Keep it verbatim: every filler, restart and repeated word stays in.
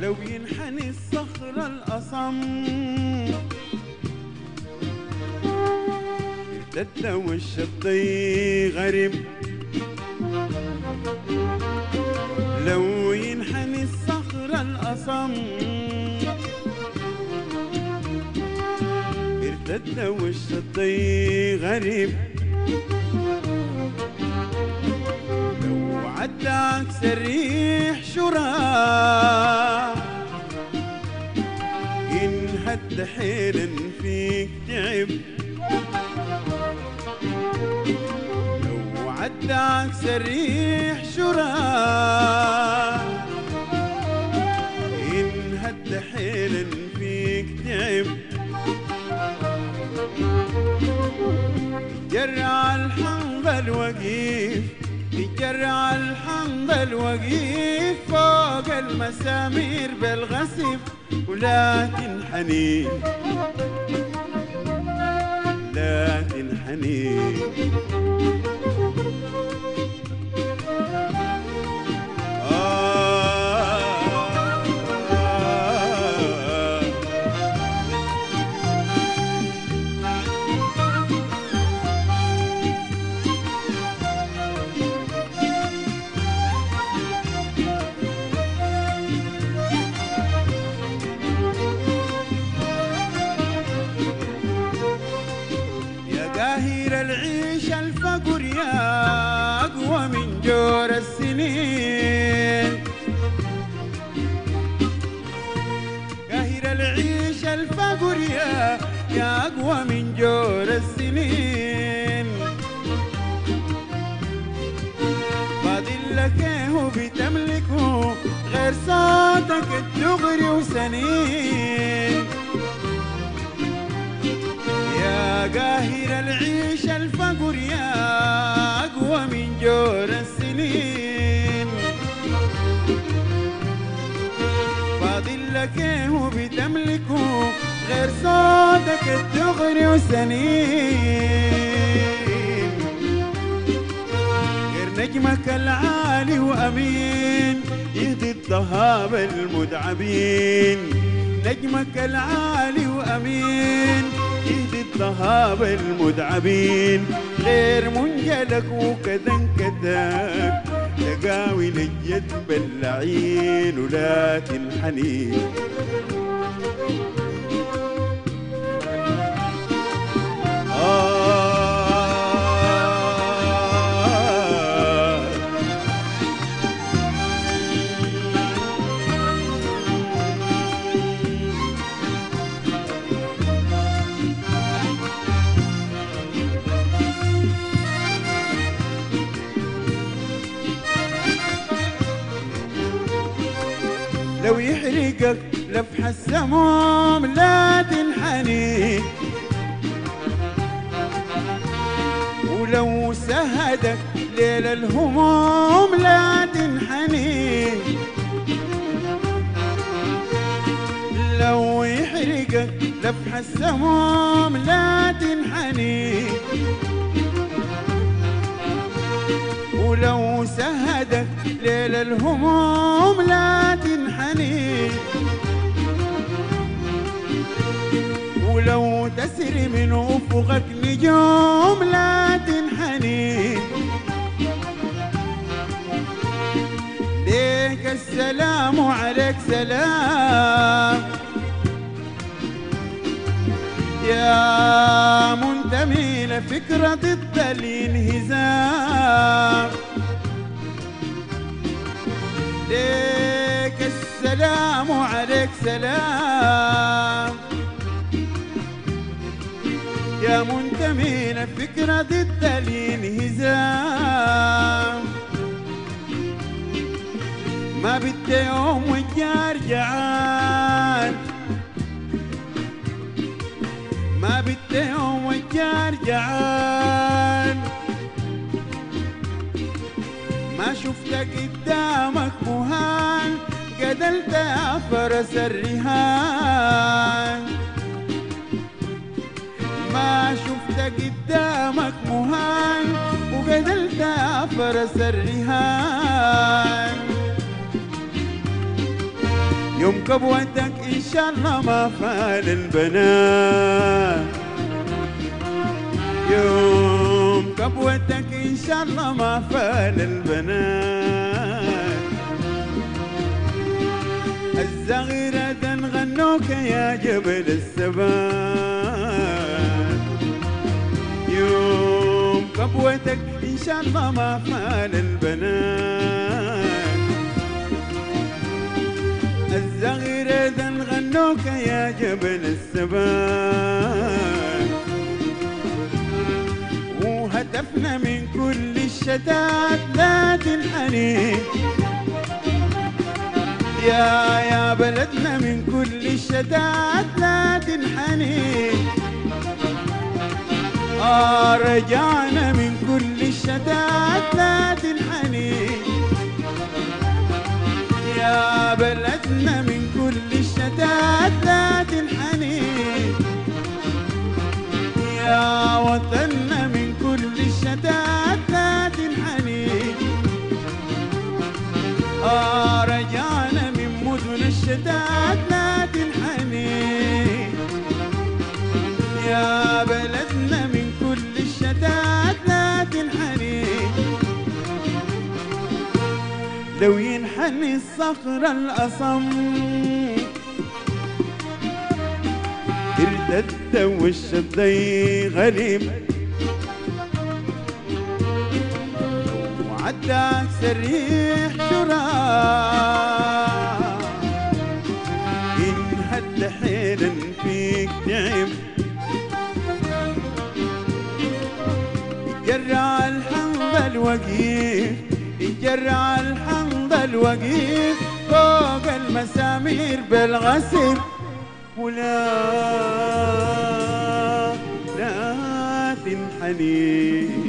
لو ينحني الصخر الأصم ارتد والشط غريب، لو ينحني الصخر الأصم ارتد والشط غريب، لو عدى عكس الريح شراب ينهد حيلا فيك تعب، لو عدى عكس الريح شراب ينهد حيلا فيك تعب، يجرع الحنظل وقيف يجرع الحنظل وقيف فوق المسامير بالغسف، ولا تنحني لا تنحني العيش الفقر يا أقوى من جور السنين، قاهر العيش الفقر يا يا أقوى من جور السنين، فاضل لك ايه بتملكه غير صوتك الدغري وسنين، يا قاهر العيش الفقر يا أقوى من جور السنين، فاضل لك ايه بتملكه غير صوتك الدغري وسنين، غير نجمك العالي وأمين يهدي الذهاب المتعبين، نجمك العالي وأمين يهدي الذهاب المتعبين، غير منجلك وكذا انكدك تقاوي للجد باللعين، ولا تنحني آه لو يحرقك لفح السموم لا تنحني، ولو سهدك ليل الهموم لا تنحني، لو يحرقك لفح السموم لا تنحني، ولو سهدك ليل الهموم لا تنحني، ولو تسري من أفقك نجوم لا تنحني، ليك السلام وعليك سلام يا منتمي لفكرة ضد الانهزام، ليك السلام وعليك سلام يا منتمي لفكرة ضد الانهزام، ما بدي يوم والجار جعان، ما بدي يوم والجار جعان، ما شفتك قدامك مهان قتلت يا فرس الرهان، ما شفتك قدامك مهان وقتلت يا فرس الرهان، يوم كبوتك إن شاء الله ما فال البنات، يوم كبوتك إن شاء الله ما فال البنات. الزغيرة غنوك يا جبل الثبات، يوم كبوتك إن شاء الله ما فال البنات. الزغيرة غنوك يا جبل الثبات، وهتفنا من كل الشتات لا تنحني يا يا بلدنا من كل الشتات لا تنحني. آه رجعنا من كل الشتات لا تنحني يا بلدنا من كل الشتات لا تنحني. يا وطننا من كل الشتات لا تنحني. آه رجعنا من مدن الشتات لا تنحني يا بلدنا من كل الشتات لا تنحني. لو ينحني الصخر الأصم ارتد والشدي غريب، وعداك سريح شراع إن هد حيلا فيك تعب. يجرع الحنظل وقيف، يجرع الحنظل وقيف فوق المسامير بالغسل. ولا لا تنحني